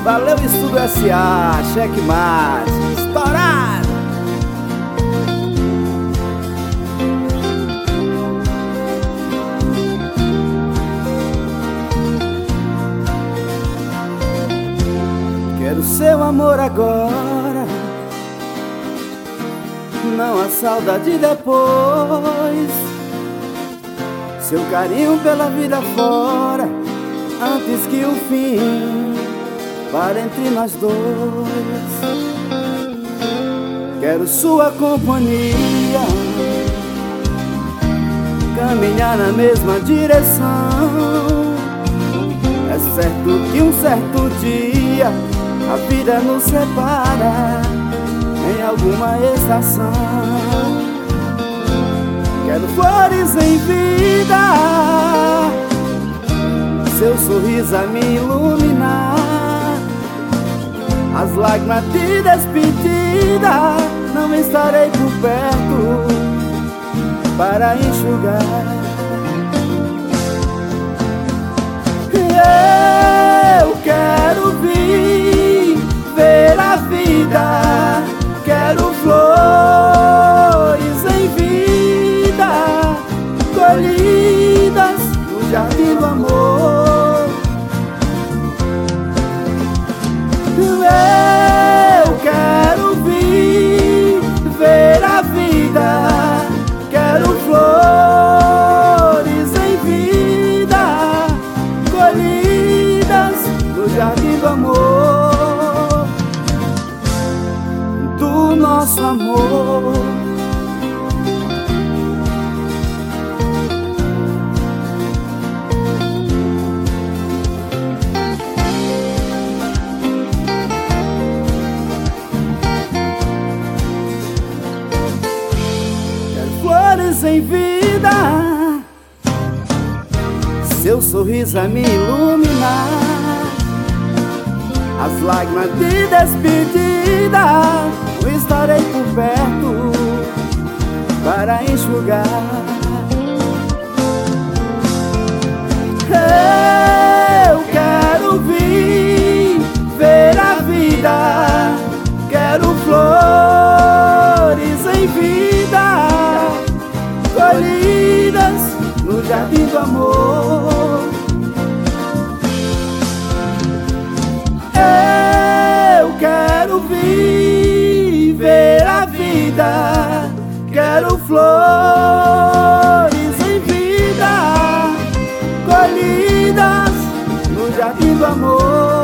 Valeu, Estudo S.A., checkmate, estourado! Quero seu amor agora, não a saudade depois. Seu carinho pela vida fora, antes que o fim para entre nós dois. Quero sua companhia, caminhar na mesma direção. É certo que um certo dia a vida nos separa em alguma estação. Quero flores em vida, seu sorriso a me iluminar. As lágrimas de despedida, não estarei por perto para enxugar. Eu quero viver a vida, quero flores em vida, colhidas no jardim do amor. Eu quero viver a vida, quero flores em vida, colhidas no jardim do amor, do nosso amor. Flores em vida, seu sorriso a me iluminar. As lágrimas de despedida, eu estarei por perto para enxugar. Eu quero viver a vida, quero flores em vida, colhidas no jardim do amor. Eu quero viver a vida, quero flores em vida, colhidas no jardim do amor.